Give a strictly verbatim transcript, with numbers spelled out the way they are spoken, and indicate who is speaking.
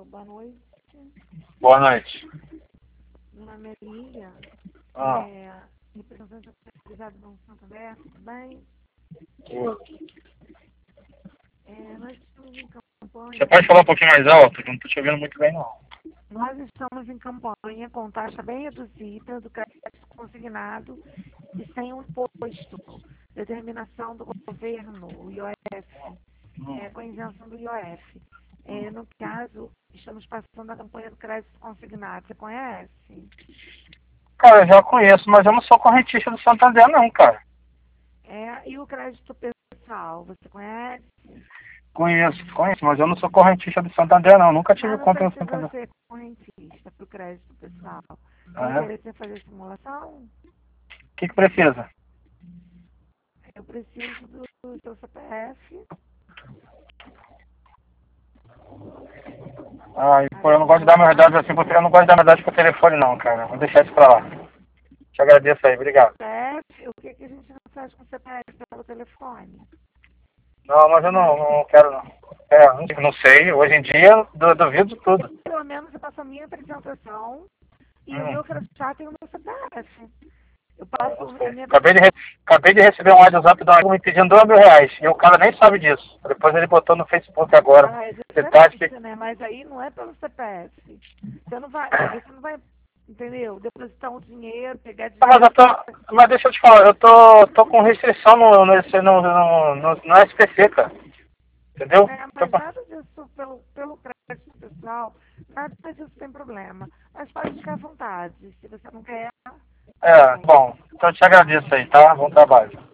Speaker 1: boa noite.
Speaker 2: Boa noite.
Speaker 1: Meu nome é Lívia,
Speaker 2: Ah.
Speaker 1: é, representante autorizado do Banco Santander, tudo bem? É, nós estamos em campanha.
Speaker 2: Você pode falar um pouquinho mais alto? Que eu não estou te ouvindo muito bem, não.
Speaker 1: Nós estamos em campanha com taxa bem reduzida do crédito consignado e sem um imposto. Determinação do governo, o I O F, é, com isenção do I O F. É, no caso, estamos passando a campanha do crédito consignado. Você conhece?
Speaker 2: Cara, eu já conheço, mas eu não sou correntista do Santander, não, cara.
Speaker 1: É, e o crédito pessoal, você conhece?
Speaker 2: Conheço, conheço, mas eu não sou correntista do Santander, não. Nunca tive
Speaker 1: Mas não
Speaker 2: conta no
Speaker 1: precisa
Speaker 2: Santander.
Speaker 1: ser correntista para o crédito pessoal. Vai
Speaker 2: Ah, é?
Speaker 1: querer você fazer simulação?
Speaker 2: O que que precisa?
Speaker 1: Eu preciso do seu C P F.
Speaker 2: Ai,
Speaker 1: Aí
Speaker 2: pô, eu
Speaker 1: eu
Speaker 2: não
Speaker 1: vou
Speaker 2: gosto de dar meus
Speaker 1: colocar
Speaker 2: dados assim, porque eu não gosto de dar meus dados por telefone, não, cara. Vou deixar isso pra lá. Te agradeço aí, obrigado.
Speaker 1: C P F. O que, que a gente não faz com o C P F pelo telefone?
Speaker 2: Não, mas eu não, não quero, não. É, não, não sei. Hoje em dia, du- duvido de tudo.
Speaker 1: Pelo menos eu passo a minha apresentação e o
Speaker 2: Hum.
Speaker 1: meu crachá tem o meu C P F. Eu
Speaker 2: Ah, eu
Speaker 1: passo
Speaker 2: não
Speaker 1: a
Speaker 2: sei.
Speaker 1: minha
Speaker 2: Acabei de, re- acabei de receber um WhatsApp do amigo me pedindo dois mil reais. E o cara nem sabe disso. Depois ele botou no Facebook agora.
Speaker 1: Ah, é
Speaker 2: Detalhe que.
Speaker 1: diferente, né? Mas aí não é pelo C P F. Você não vai, você não vai, entendeu? Depositar um dinheiro, pegar
Speaker 2: Ah, mas
Speaker 1: dinheiro.
Speaker 2: eu tô. Mas deixa eu te falar, eu tô, tô com restrição no, nesse, no, no, no, no S P C, cara. Entendeu?
Speaker 1: É,
Speaker 2: Tô
Speaker 1: mas
Speaker 2: pa-
Speaker 1: nada disso pelo, pelo crédito pessoal, nada disso tem problema. Mas pode ficar à vontade. Se você não quer, tudo
Speaker 2: É,
Speaker 1: bem.
Speaker 2: bom. Então eu te agradeço aí, tá? Bom trabalho.